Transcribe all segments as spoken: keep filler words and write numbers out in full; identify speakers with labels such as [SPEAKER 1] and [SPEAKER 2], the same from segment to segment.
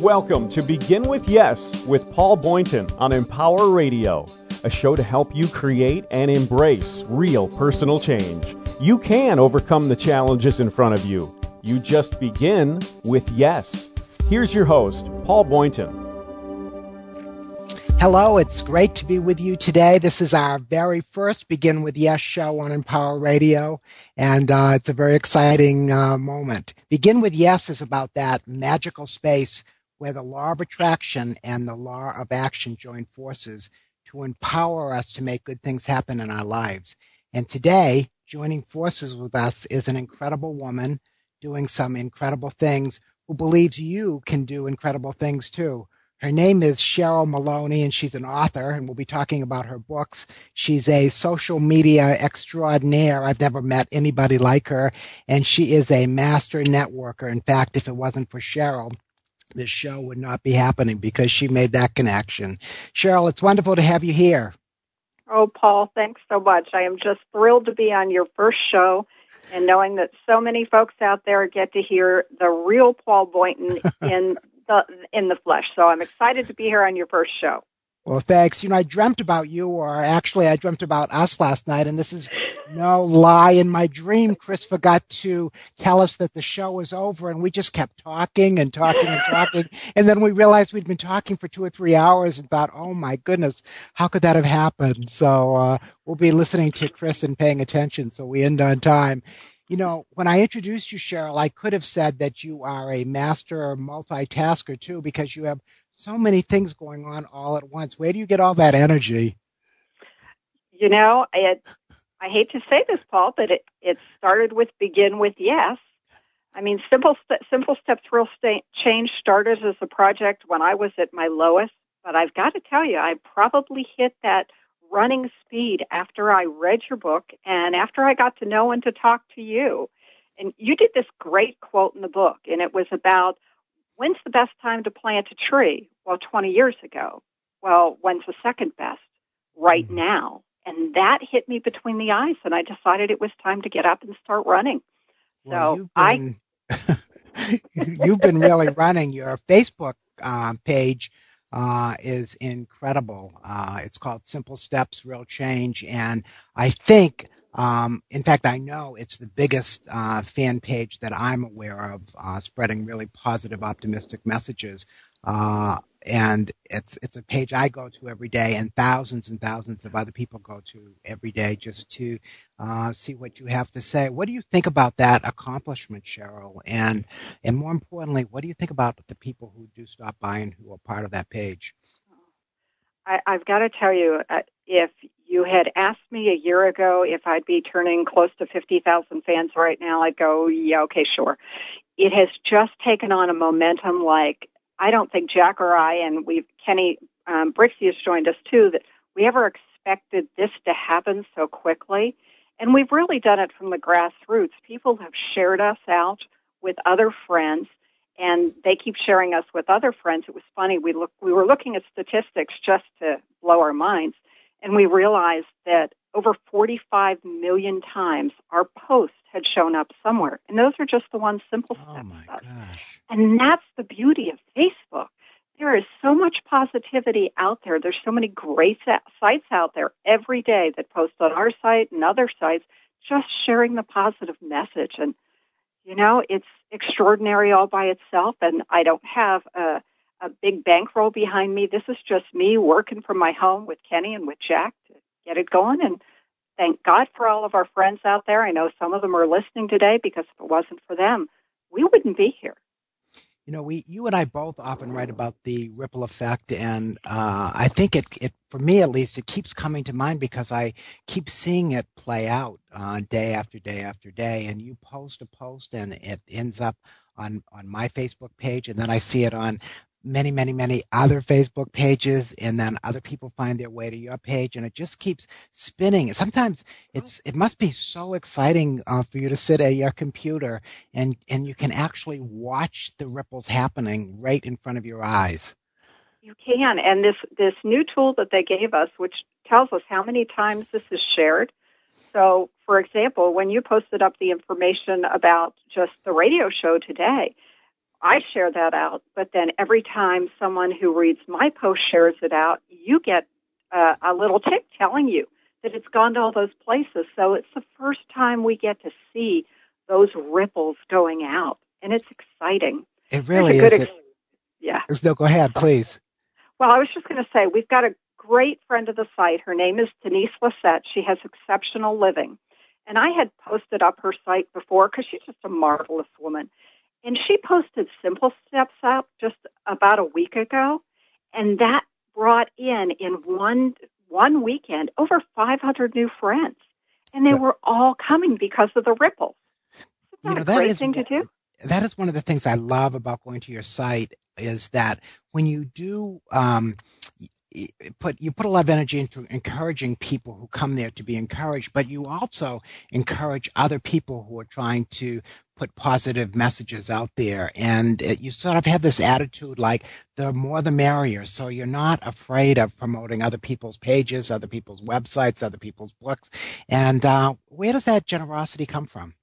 [SPEAKER 1] Welcome to Begin With Yes with Paul Boynton on Empower Radio, a show to help you create and embrace real personal change. You can overcome the challenges in front of you. You just begin with yes. Here's your host, Paul Boynton.
[SPEAKER 2] Hello, it's great to be with you today. This is our very first Begin With Yes show on Empower Radio, and uh, it's a very exciting uh, moment. Begin With Yes is about that magical space where the law of attraction and the law of action join forces to empower us to make good things happen in our lives. And today, joining forces with us is an incredible woman doing some incredible things who believes you can do incredible things too. Her name is Cheryl Maloney, and she's an author, and we'll be talking about her books. She's a social media extraordinaire. I've never met anybody like her, and she is a master networker. In fact, if it wasn't for Cheryl, this show would not be happening because she made that connection. Cheryl, it's wonderful to have you here.
[SPEAKER 3] Oh, Paul, thanks so much. I am just thrilled to be on your first show and knowing that so many folks out there get to hear the real Paul Boynton in the in the flesh. So I'm excited to be here on your first show.
[SPEAKER 2] Well, thanks. You know, I dreamt about you, or actually I dreamt about us last night, and this is no lie. In my dream, Chris forgot to tell us that the show was over, and we just kept talking and talking and talking, and then we realized we'd been talking for two or three hours and thought, oh my goodness, how could that have happened? So uh, we'll be listening to Chris and paying attention so we end on time. You know, when I introduced you, Cheryl, I could have said that you are a master multitasker, too, because you have so many things going on all at once. Where do you get all that energy?
[SPEAKER 3] You know, it, I hate to say this, Paul, but it, it started with Begin With Yes. I mean, Simple, Simple Steps Real St- Change started as a project when I was at my lowest, but I've got to tell you, I probably hit that running speed after I read your book and after I got to know and to talk to you. And you did this great quote in the book, and it was about, when's the best time to plant a tree? Well, twenty years ago. Well, when's the second best? Right mm-hmm. now. And that hit me between the eyes, and I decided it was time to get up and start running.
[SPEAKER 2] Well,
[SPEAKER 3] so
[SPEAKER 2] you've been,
[SPEAKER 3] I...
[SPEAKER 2] you've been really running. Your Facebook uh, page Uh, is incredible. Uh, it's called Simple Steps, Real Change. And I think, um, in fact, I know it's the biggest uh, fan page that I'm aware of, uh, spreading really positive, optimistic messages. Uh, and it's it's a page I go to every day, and thousands and thousands of other people go to every day just to uh, see what you have to say. What do you think about that accomplishment, Cheryl? And and more importantly, what do you think about the people who do stop by and who are part of that page?
[SPEAKER 3] I, I've got to tell you, uh, if you had asked me a year ago if I'd be turning close to fifty thousand fans right now, I'd go, yeah, okay, sure. It has just taken on a momentum like I don't think Jack or I, and we've Kenny um, Brixey has joined us too, that we ever expected this to happen so quickly. And we've really done it from the grassroots. People have shared us out with other friends, and they keep sharing us with other friends. It was funny. We look, we were looking at statistics just to blow our minds, and we realized that over forty-five million times our post had shown up somewhere. And those are just the ones Simple Steps.
[SPEAKER 2] Oh, my gosh.
[SPEAKER 3] And that's the beauty of Facebook. There is so much positivity out there. There's so many great sites out there every day that post on our site and other sites just sharing the positive message. And, you know, it's extraordinary all by itself. And I don't have a, a big bankroll behind me. This is just me working from my home with Kenny and with Jack to get it going. And thank God for all of our friends out there. I know some of them are listening today because if it wasn't for them, we wouldn't be here.
[SPEAKER 2] You know, we, you and I both often write about the ripple effect, and uh, I think it, it, for me at least, it keeps coming to mind because I keep seeing it play out uh, day after day after day. And you post a post, and it ends up on on my Facebook page, and then I see it on many, many, many other Facebook pages, and then other people find their way to your page, and it just keeps spinning. Sometimes it's it must be so exciting uh, for you to sit at your computer and and you can actually watch the ripples happening right in front of your eyes.
[SPEAKER 3] You can, and this this new tool that they gave us, which tells us how many times this is shared. So, for example, when you posted up the information about just the radio show today, I share that out, but then every time someone who reads my post shares it out, you get uh, a little tick telling you that it's gone to all those places. So it's the first time we get to see those ripples going out, and it's exciting.
[SPEAKER 2] It really is. Ex- it,
[SPEAKER 3] yeah.
[SPEAKER 2] No, go ahead, please.
[SPEAKER 3] Well, I was just going to say, we've got a great friend of the site. Her name is Denise Lissette. She has Exceptional Living. And I had posted up her site before because she's just a marvelous woman. And she posted Simple Steps up just about a week ago, and that brought in, in one one weekend, over five hundred new friends. And they that, were all coming because of the ripples. Isn't that you know, a that great is, thing to do?
[SPEAKER 2] That is one of the things I love about going to your site is that when you do um, put you put a lot of energy into encouraging people who come there to be encouraged, but you also encourage other people who are trying to put positive messages out there. And it, you sort of have this attitude like the more the merrier. So you're not afraid of promoting other people's pages, other people's websites, other people's books. And uh, where does that generosity come from?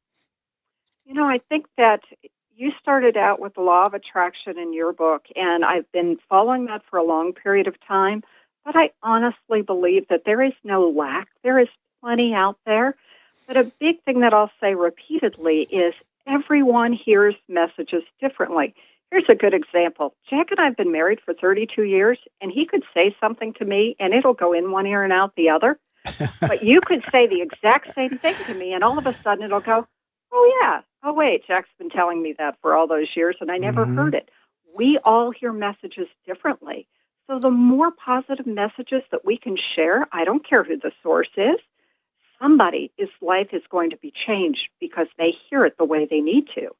[SPEAKER 3] You know, I think that you started out with the law of attraction in your book, and I've been following that for a long period of time. But I honestly believe that there is no lack. There is plenty out there. But a big thing that I'll say repeatedly is everyone hears messages differently. Here's a good example. Jack and I have been married for thirty-two years, and he could say something to me, and it'll go in one ear and out the other. But you could say the exact same thing to me, and all of a sudden it'll go, oh, yeah. Oh, wait, Jack's been telling me that for all those years, and I never mm-hmm. heard it. We all hear messages differently. So the more positive messages that we can share, I don't care who the source is, somebody's life is going to be changed because they hear it the way they need to.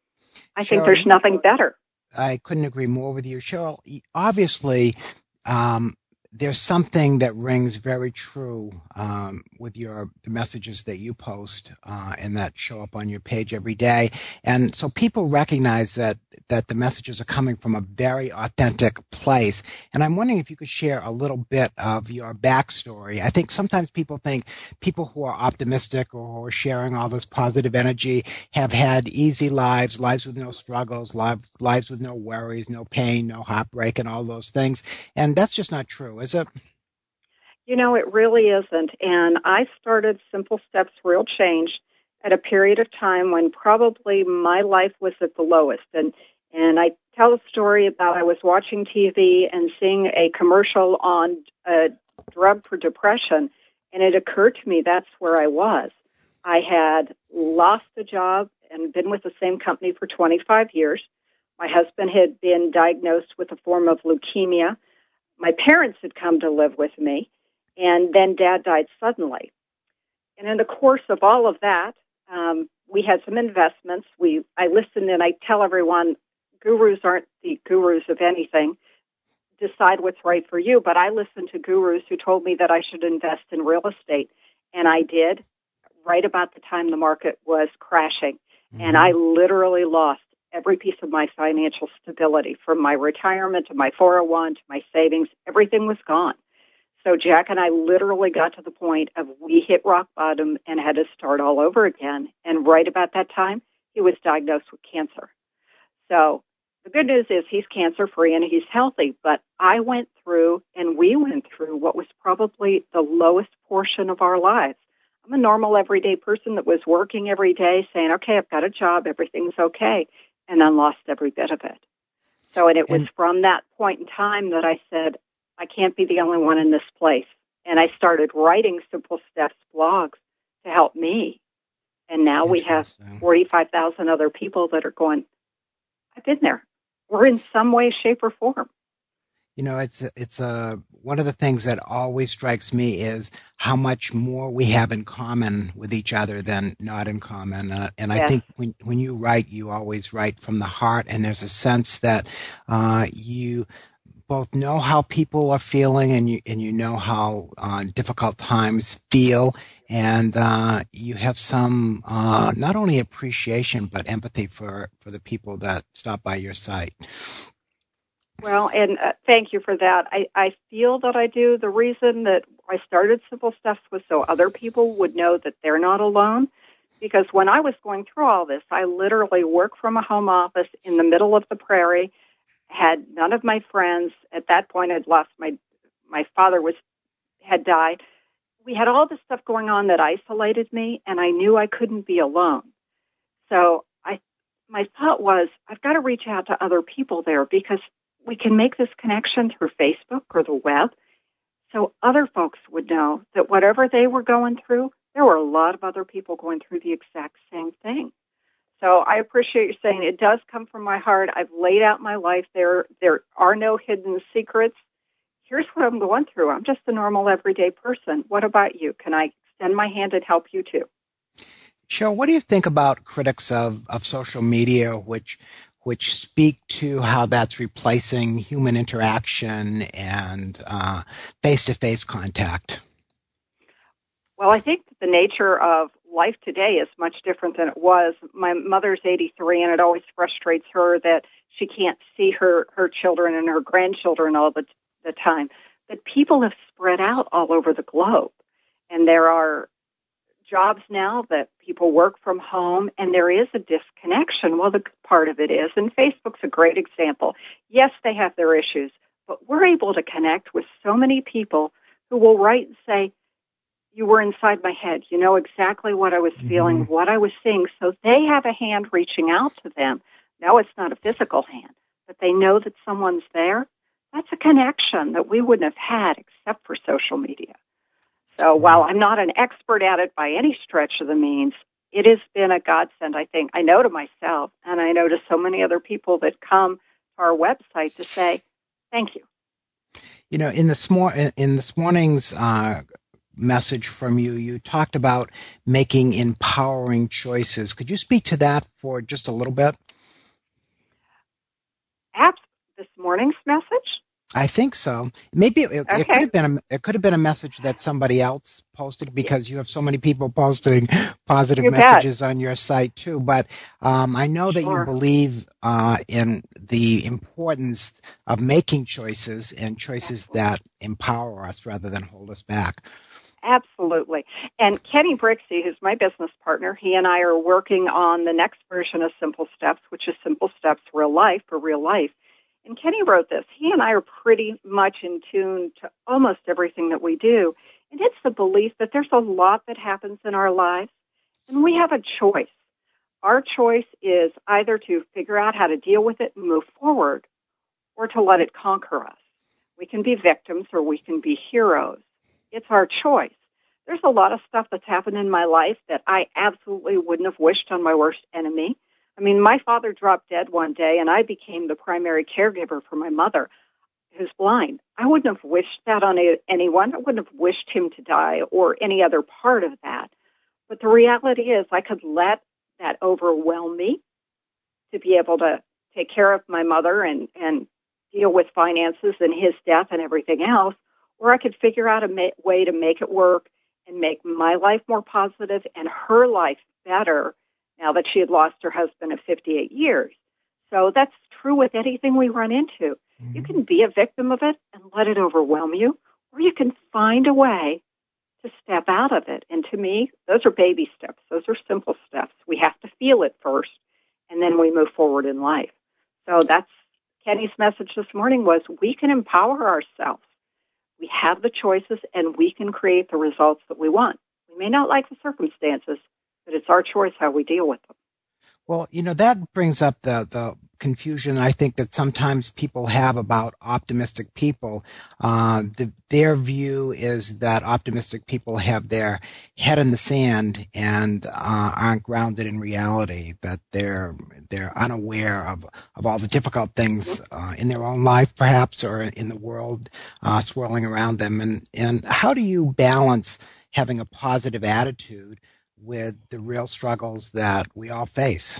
[SPEAKER 3] I Cheryl, think there's nothing better.
[SPEAKER 2] I couldn't agree more with you. Cheryl, obviously, um, there's something that rings very true um, with your the messages that you post uh, and that show up on your page every day. And so people recognize that that the messages are coming from a very authentic place. And I'm wondering if you could share a little bit of your backstory. I think sometimes people think people who are optimistic or who are sharing all this positive energy have had easy lives, lives with no struggles, lives, lives with no worries, no pain, no heartbreak, and all those things. And that's just not true, is it?
[SPEAKER 3] You know, it really isn't. And I started Simple Steps Real Change at a period of time when probably my life was at the lowest. And and I tell a story about I was watching T V and seeing a commercial on a drug for depression, and it occurred to me that's where I was. I had lost a job and been with the same company for twenty-five years. My husband had been diagnosed with a form of leukemia. My parents had come to live with me, and then Dad died suddenly. And in the course of all of that, um, we had some investments. We I listened, and I tell everyone, gurus aren't the gurus of anything. Decide what's right for you. But I listened to gurus who told me that I should invest in real estate, and I did right about the time the market was crashing. Mm-hmm. And I literally lost every piece of my financial stability, from my retirement to my four oh one to my savings. Everything was gone. So Jack and I literally got to the point of we hit rock bottom and had to start all over again. And right about that time, he was diagnosed with cancer. So the good news is he's cancer-free and he's healthy. But I went through, and we went through, what was probably the lowest portion of our lives. I'm a normal, everyday person that was working every day saying, okay, I've got a job, everything's okay, and then lost every bit of it. So and it was from that point in time that I said, I can't be the only one in this place. And I started writing Simple Steps blogs to help me. And now we have forty-five thousand other people that are going, I've been there. We're in some way, shape, or form.
[SPEAKER 2] You know, it's it's a one of the things that always strikes me is how much more we have in common with each other than not in common. Uh, and yes. I think when when you write, you always write from the heart, and there's a sense that uh, you both know how people are feeling, and you and you know how uh, difficult times feel, and uh, you have some uh, not only appreciation but empathy for for the people that stop by your site.
[SPEAKER 3] Well, and uh, thank you for that. I, I feel that I do. The reason that I started Simple Steps was so other people would know that they're not alone, Because when I was going through all this, I literally worked from a home office in the middle of the prairie, had none of my friends. At that point, I'd lost my, my father was, had died. We had all this stuff going on that isolated me, and I knew I couldn't be alone. So I, my thought was, I've got to reach out to other people there because we can make this connection through Facebook or the web so other folks would know that whatever they were going through, there were a lot of other people going through the exact same thing. So I appreciate you saying it does come from my heart. I've laid out my life there. There are no hidden secrets. Here's what I'm going through. I'm just a normal, everyday person. What about you? Can I extend my hand and help you too?
[SPEAKER 2] Cheryl, what do you think about critics of, of social media, which which speak to how that's replacing human interaction and uh, face-to-face contact?
[SPEAKER 3] Well, I think that the nature of life today is much different than it was. My mother's eighty-three, and it always frustrates her that she can't see her, her children and her grandchildren all the, the time. But people have spread out all over the globe, and there are jobs now that people work from home, and there is a disconnection. Well, the good part of it is, and Facebook's a great example. Yes, they have their issues, but we're able to connect with so many people who will write and say, you were inside my head. You know exactly what I was feeling, mm-hmm. what I was seeing. So they have a hand reaching out to them. No, it's not a physical hand, but they know that someone's there. That's a connection that we wouldn't have had except for social media. So while I'm not an expert at it by any stretch of the means, it has been a godsend, I think. I know to myself, and I know to so many other people that come to our website to say, thank you.
[SPEAKER 2] You know, in this, mor- in this morning's uh, message from you, you talked about making empowering choices. Could you speak to that for just a little bit?
[SPEAKER 3] Apps, this morning's message?
[SPEAKER 2] I think so. Maybe it,
[SPEAKER 3] okay.
[SPEAKER 2] it could have been a, it could have been a message that somebody else posted because you have so many people posting positive
[SPEAKER 3] you
[SPEAKER 2] messages
[SPEAKER 3] bet.
[SPEAKER 2] on your site too. But um, I know that
[SPEAKER 3] sure.
[SPEAKER 2] you believe uh, in the importance of making choices and choices
[SPEAKER 3] Absolutely.
[SPEAKER 2] that empower us rather than hold us back.
[SPEAKER 3] Absolutely. And Kenny Brixey, who's my business partner, he and I are working on the next version of Simple Steps, which is Simple Steps Real Life for Real Life. And Kenny wrote this. He and I are pretty much in tune to almost everything that we do. And it's the belief that there's a lot that happens in our lives, and we have a choice. Our choice is either to figure out how to deal with it and move forward, or to let it conquer us. We can be victims or we can be heroes. It's our choice. There's a lot of stuff that's happened in my life that I absolutely wouldn't have wished on my worst enemy. I mean, my father dropped dead one day, and I became the primary caregiver for my mother, who's blind. I wouldn't have wished that on a, anyone. I wouldn't have wished him to die or any other part of that. But the reality is I could let that overwhelm me to be able to take care of my mother and, and deal with finances and his death and everything else, or I could figure out a ma- way to make it work and make my life more positive and her life better now that she had lost her husband of fifty-eight years. So that's true with anything we run into. Mm-hmm. You can be a victim of it and let it overwhelm you, or you can find a way to step out of it. And to me, those are baby steps. Those are simple steps. We have to feel it first, and then we move forward in life. So that's Kenny's message this morning was we can empower ourselves. We have the choices, and we can create the results that we want. We may not like the circumstances, but it's our choice how we deal with them.
[SPEAKER 2] Well, you know, that brings up the, the confusion I think that sometimes people have about optimistic people. Uh, the, their view is that optimistic people have their head in the sand and uh, aren't grounded in reality, that they're they're unaware of, of all the difficult things uh, in their own life, perhaps, or in the world uh, swirling around them. And, and how do you balance having a positive attitude with the real struggles that we all face?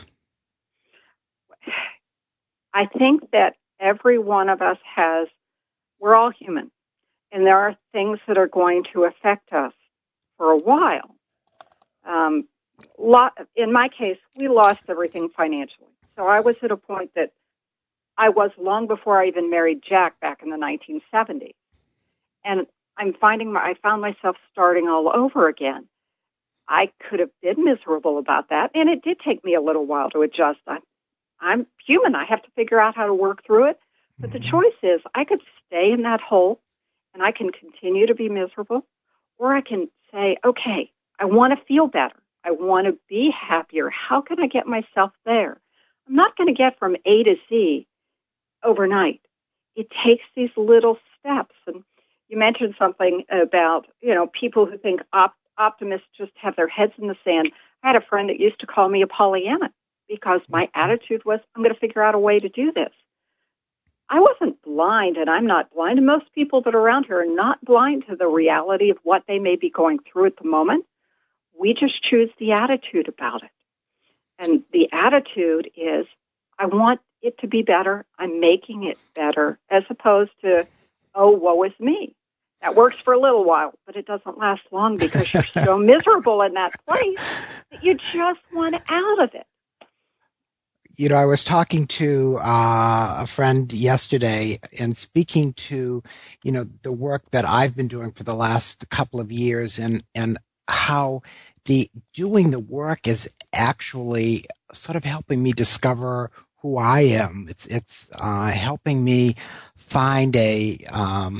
[SPEAKER 3] I think that every one of us has, we're all human, and there are things that are going to affect us for a while. Um, lot, in my case, we lost everything financially. So I was at a point that I was long before I even married Jack back in the nineteen seventies. And I'm finding my, I found myself starting all over again. I could have been miserable about that, and it did take me a little while to adjust. I, I'm human. I have to figure out how to work through it. But the choice is I could stay in that hole, and I can continue to be miserable, or I can say, okay, I want to feel better. I want to be happier. How can I get myself there? I'm not going to get from A to Z overnight. It takes these little steps. And you mentioned something about, you know, people who think op- optimists just have their heads in the sand. I had a friend that used to call me a Pollyanna because my attitude was, I'm going to figure out a way to do this. I wasn't blind, and I'm not blind, and most people that are around here are not blind to the reality of what they may be going through at the moment. We just choose the attitude about it. And the attitude is, I want it to be better. I'm making it better, as opposed to, oh, woe is me. That works for a little while, but it doesn't last long because you're so miserable in that place that you just want out of it.
[SPEAKER 2] You know, I was talking to uh, a friend yesterday and speaking to, you know, the work that I've been doing for the last couple of years, and, and how the doing the work is actually sort of helping me discover who I am. It's it's uh, helping me find a, um,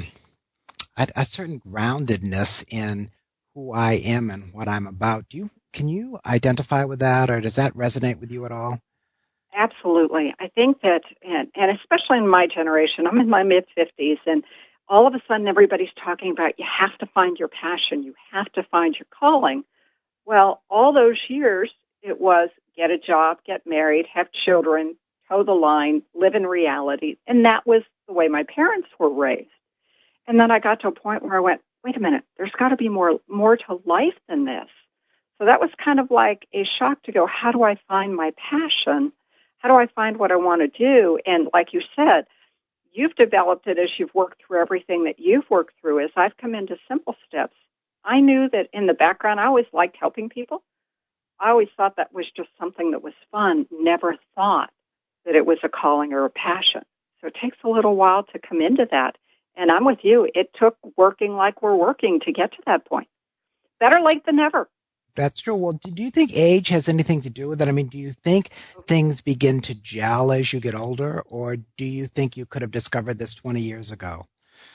[SPEAKER 2] a a certain groundedness in who I am and what I'm about. Do you can you identify with that, or does that resonate with you at all?
[SPEAKER 3] Absolutely. I think that, and, and especially in my generation, I'm in my mid-fifties, and all of a sudden everybody's talking about you have to find your passion, you have to find your calling. Well, all those years, it was get a job, get married, have children, toe the line, live in reality, and that was the way my parents were raised. And then I got to a point where I went, wait a minute, there's got to be more more to life than this. So that was kind of like a shock to go, how do I find my passion? How do I find what I want to do? And like you said, you've developed it as you've worked through everything that you've worked through. As I've come into simple steps, I knew that in the background, I always liked helping people. I always thought that was just something that was fun, never thought that it was a calling or a passion. So it takes a little while to come into that. And I'm with you. It took working like we're working to get to that point. Better late than never.
[SPEAKER 2] That's true. Well, do you think age has anything to do with it? I mean, do you think things begin to gel as you get older, or do you think you could have discovered this twenty years ago?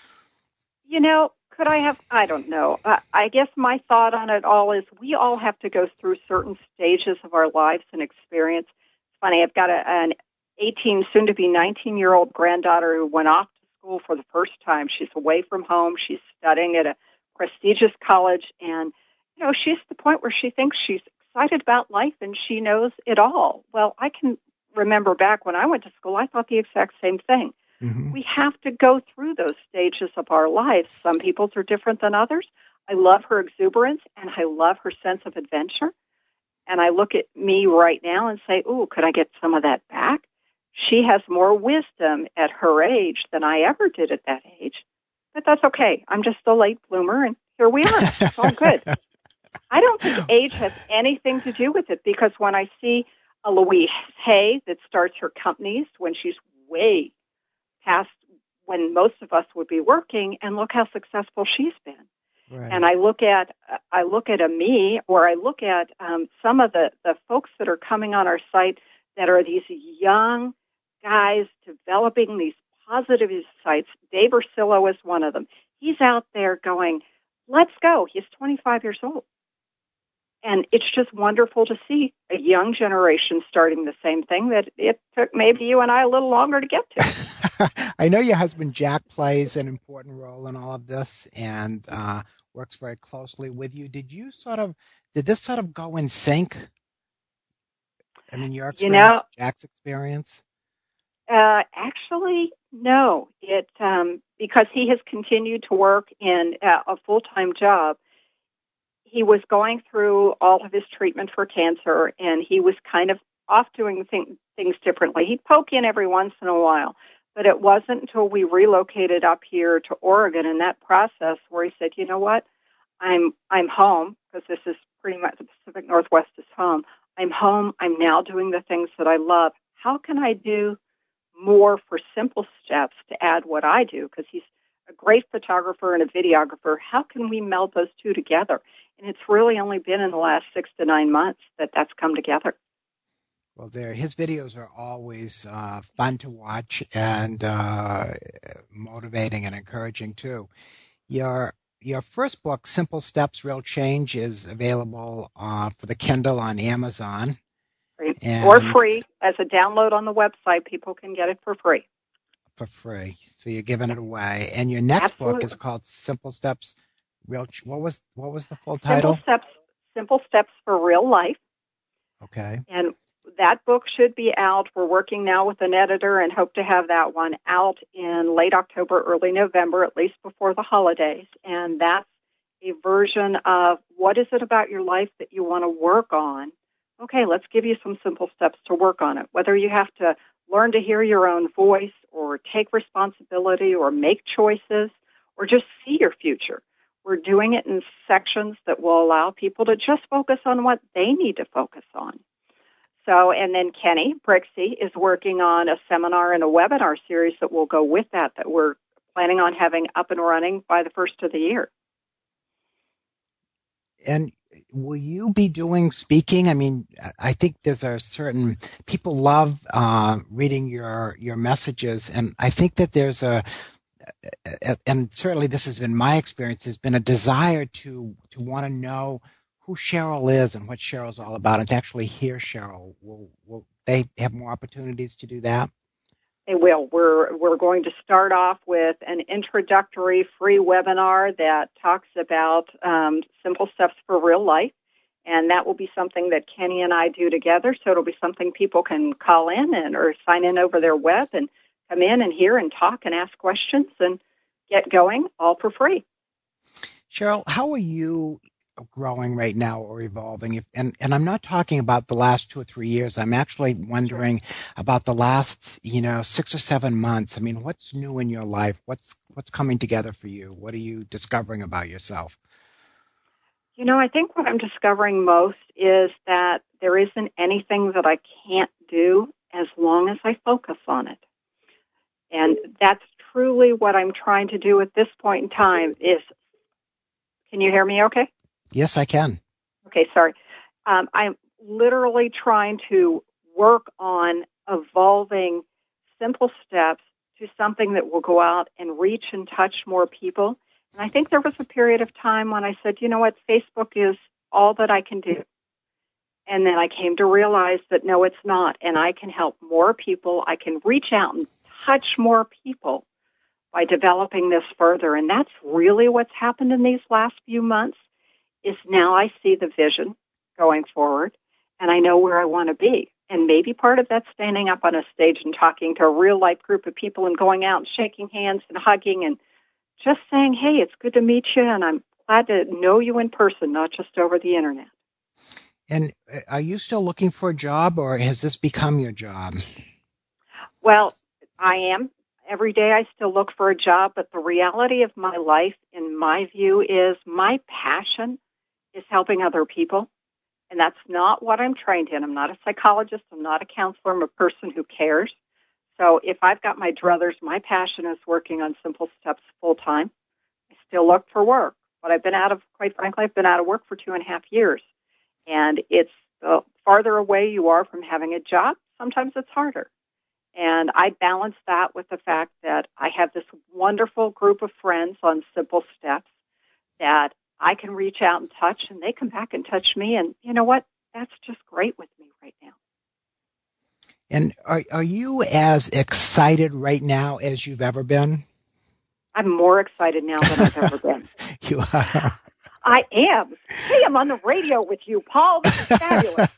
[SPEAKER 3] You know, could I have? I don't know. Uh, I guess my thought on it all is we all have to go through certain stages of our lives and experience. It's funny, I've got a, an eighteen, soon-to-be nineteen-year-old granddaughter who went off to school for the first time. She's away from home. She's studying at a prestigious college, and you know, she's at the point where she thinks she's excited about life and she knows it all. Well, I can remember back when I went to school, I thought the exact same thing. Mm-hmm. We have to go through those stages of our lives. Some people's are different than others. I love her exuberance and I love her sense of adventure. And I look at me right now and say, ooh, could I get some of that back? She has more wisdom at her age than I ever did at that age. But that's okay. I'm just a late bloomer, and here we are. It's all good. I don't think age has anything to do with it, because when I see a Louise Hay that starts her companies when she's way past when most of us would be working, and look how successful she's been. Right. And I look at I look at a me, or I look at um, some of the, the folks that are coming on our site that are these young guys developing these positive insights. Dave Ursillo is one of them. He's out there going, let's go. He's twenty-five years old. And it's just wonderful to see a young generation starting the same thing that it took maybe you and I a little longer to get to.
[SPEAKER 2] I know your husband, Jack, plays an important role in all of this and uh, works very closely with you. Did you sort of, did this sort of go in sync? I mean, your experience, you know, Jack's experience?
[SPEAKER 3] Uh, actually, no. It um, because he has continued to work in uh, a full-time job. He was going through all of his treatment for cancer, and he was kind of off doing th- things differently. He'd poke in every once in a while, but it wasn't until we relocated up here to Oregon in that process where he said, you know what, I'm I'm home, because this is pretty much the Pacific Northwest is home. I'm home. I'm now doing the things that I love. How can I do more for Simple Steps to add what I do? Because he's a great photographer and a videographer. How can we meld those two together? And it's really only been in the last six to nine months that that's come together.
[SPEAKER 2] Well, there, his videos are always uh, fun to watch and uh, motivating and encouraging too. Your your first book, Simple Steps, Real Change, is available uh, for the Kindle on Amazon.
[SPEAKER 3] And or free. As a download on the website, people can get it for free.
[SPEAKER 2] For free. So you're giving it away. And your next
[SPEAKER 3] Absolutely.
[SPEAKER 2] book is called Simple Steps, Real Ch- What was what was the full title?
[SPEAKER 3] Simple Steps, Simple Steps for Real Life.
[SPEAKER 2] Okay.
[SPEAKER 3] And that book should be out. We're working now with an editor and hope to have that one out in late October, early November, at least before the holidays. And that's a version of what is it about your life that you want to work on? Okay, let's give you some simple steps to work on it. Whether you have to learn to hear your own voice or take responsibility or make choices or just see your future. We're doing it in sections that will allow people to just focus on what they need to focus on. So, and then Kenny Brixey is working on a seminar and a webinar series that will go with that, that we're planning on having up and running by the first of the year.
[SPEAKER 2] And will you be doing speaking? I mean, I think there's a certain, people love uh, reading your, your messages, and I think that there's a, and certainly this has been my experience, there's been a desire to, to want to know who Cheryl is and what Cheryl's all about, and to actually hear Cheryl. Will will they have more opportunities to do that?
[SPEAKER 3] They will. We're we're going to start off with an introductory free webinar that talks about um, simple steps for real life, and that will be something that Kenny and I do together. So it'll be something people can call in and or sign in over their web and come in and hear and talk and ask questions and get going, all for free.
[SPEAKER 2] Cheryl, how are you growing right now or evolving? If, and, and I'm not talking about the last two or three years. I'm actually wondering sure. about the last, you know, six or seven months. I mean, what's new in your life? What's, what's coming together for you? What are you discovering about yourself?
[SPEAKER 3] You know, I think what I'm discovering most is that there isn't anything that I can't do as long as I focus on it. And that's truly what I'm trying to do at this point in time is, can you hear me okay?
[SPEAKER 2] Yes, I can.
[SPEAKER 3] Okay, sorry. Um, I'm literally trying to work on evolving simple steps to something that will go out and reach and touch more people. And I think there was a period of time when I said, you know what, Facebook is all that I can do. And then I came to realize that no, it's not. And I can help more people. I can reach out and touch more people by developing this further. And that's really what's happened in these last few months. Is now I see the vision going forward, and I know where I want to be. And maybe part of that's standing up on a stage and talking to a real-life group of people and going out and shaking hands and hugging and just saying, hey, it's good to meet you, and I'm glad to know you in person, not just over the Internet.
[SPEAKER 2] And are you still looking for a job, or has this become your job?
[SPEAKER 3] Well, I am. Every day I still look for a job, but the reality of my life, in my view, is my passion is helping other people, and that's not what I'm trained in. I'm not a psychologist. I'm not a counselor. I'm a person who cares. So if I've got my druthers, my passion is working on Simple Steps full-time. I still look for work, but I've been out of, quite frankly, I've been out of work for two and a half years, and it's the farther away you are from having a job, sometimes it's harder. And I balance that with the fact that I have this wonderful group of friends on Simple Steps that I can reach out and touch, and they come back and touch me. And you know what? That's just great with me right now.
[SPEAKER 2] And are are you as excited right now as you've ever been?
[SPEAKER 3] I'm more excited now than I've ever been.
[SPEAKER 2] You are.
[SPEAKER 3] I am. Hey, I'm on the radio with you, Paul. This is fabulous.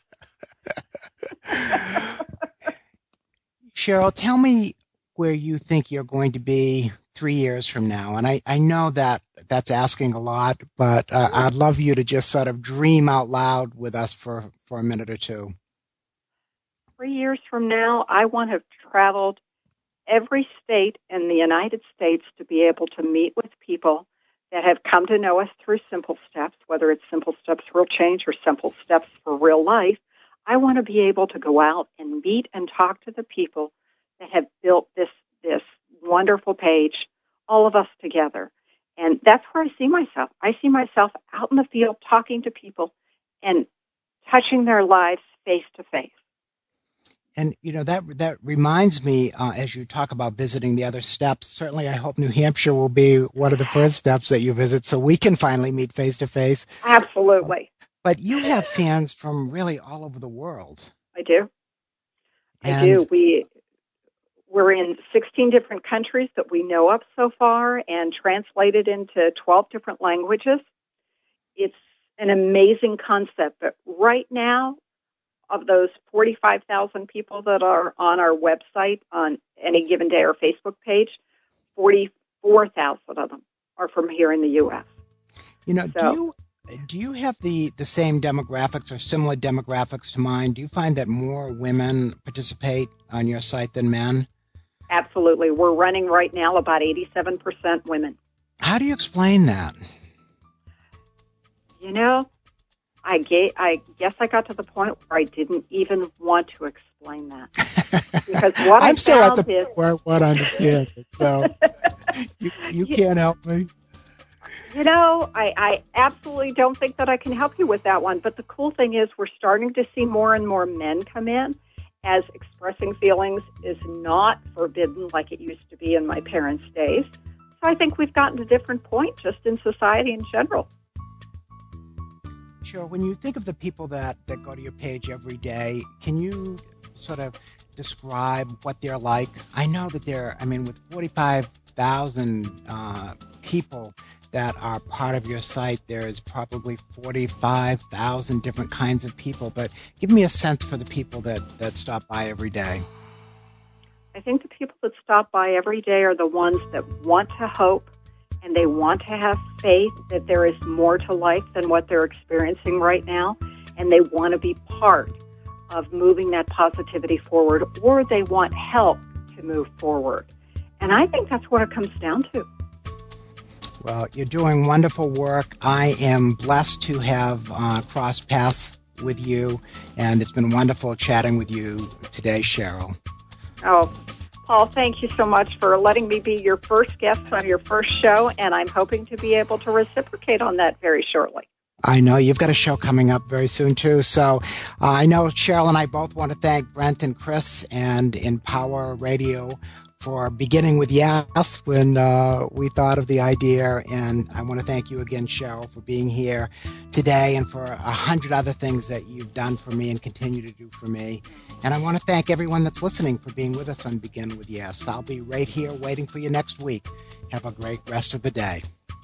[SPEAKER 2] Cheryl, tell me where you think you're going to be three years from now. And I, I know that that's asking a lot, but uh, I'd love you to just sort of dream out loud with us for, for a minute or two.
[SPEAKER 3] Three years from now, I want to have traveled every state in the United States to be able to meet with people that have come to know us through Simple Steps, whether it's Simple Steps Real Change or Simple Steps for Real Life. I want to be able to go out and meet and talk to the people that have built this this wonderful page, all of us together. And that's where I see myself. I see myself out in the field talking to people and touching their lives face to face.
[SPEAKER 2] And, you know, that that reminds me, uh, as you talk about visiting the other steps, certainly I hope New Hampshire will be one of the first steps that you visit so we can finally meet face to face.
[SPEAKER 3] Absolutely.
[SPEAKER 2] But you have fans from really all over the world.
[SPEAKER 3] I do.
[SPEAKER 2] And
[SPEAKER 3] I do. We, we're in sixteen different countries that we know of so far and translated into twelve different languages. It's an amazing concept. But right now, of those forty-five thousand people that are on our website on any given day or Facebook page, forty-four thousand of them are from here in the U S.
[SPEAKER 2] You know,
[SPEAKER 3] So-
[SPEAKER 2] do you do you have the, the same demographics or similar demographics to mine? Do you find that more women participate on your site than men?
[SPEAKER 3] Absolutely. We're running right now about eighty-seven percent women.
[SPEAKER 2] How do you explain that?
[SPEAKER 3] You know, I, ga- I guess I got to the point where I didn't even want to explain that. Because what I
[SPEAKER 2] I'm still at
[SPEAKER 3] found
[SPEAKER 2] the
[SPEAKER 3] is,
[SPEAKER 2] point where I want to understand it, so you, you can't help me.
[SPEAKER 3] you know, I, I absolutely don't think that I can help you with that one. But the cool thing is we're starting to see more and more men come in, as expressing feelings is not forbidden like it used to be in my parents' days. So I think we've gotten to a different point just in society in general.
[SPEAKER 2] Sure. When you think of the people that, that go to your page every day, can you sort of describe what they're like? I know that they're, I mean, with forty-five thousand uh, people that are part of your site, there's probably forty-five thousand different kinds of people. But give me a sense for the people that, that stop by every day.
[SPEAKER 3] I think the people that stop by every day are the ones that want to hope and they want to have faith that there is more to life than what they're experiencing right now, and they want to be part of moving that positivity forward, or they want help to move forward. And I think that's what it comes down to.
[SPEAKER 2] Well, you're doing wonderful work. I am blessed to have uh, crossed paths with you, and it's been wonderful chatting with you today, Cheryl.
[SPEAKER 3] Oh, Paul, thank you so much for letting me be your first guest on your first show, and I'm hoping to be able to reciprocate on that very shortly.
[SPEAKER 2] I know you've got a show coming up very soon, too. So uh, I know Cheryl and I both want to thank Brent and Chris and Empower Radio for beginning with yes when uh, we thought of the idea. And I want to thank you again, Cheryl, for being here today and for a hundred other things that you've done for me and continue to do for me. And I want to thank everyone that's listening for being with us on Begin With Yes. I'll be right here waiting for you next week. Have a great rest of the day.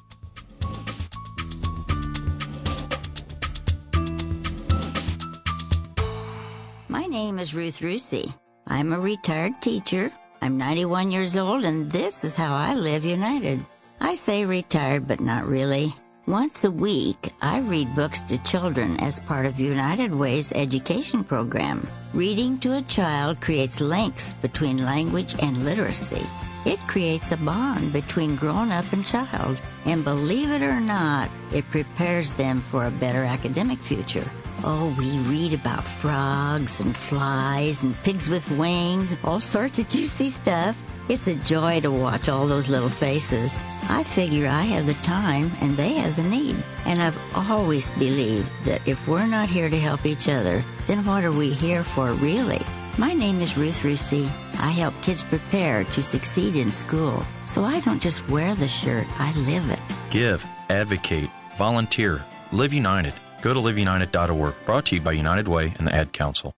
[SPEAKER 4] My name is Ruth Rusi. I'm a retired teacher. I'm ninety-one years old, and this is how I live united. I say retired, but not really. Once a week, I read books to children as part of United Way's education program. Reading to a child creates links between language and literacy. It creates a bond between grown-up and child. And believe it or not, it prepares them for a better academic future. Oh, we read about frogs and flies and pigs with wings, all sorts of juicy stuff. It's a joy to watch all those little faces. I figure I have the time and they have the need. And I've always believed that if we're not here to help each other, then what are we here for really? My name is Ruth Rusi. I help kids prepare to succeed in school. So I don't just wear the shirt, I live it.
[SPEAKER 5] Give, advocate, volunteer, live united. Go to live united dot org. Brought to you by United Way and the Ad Council.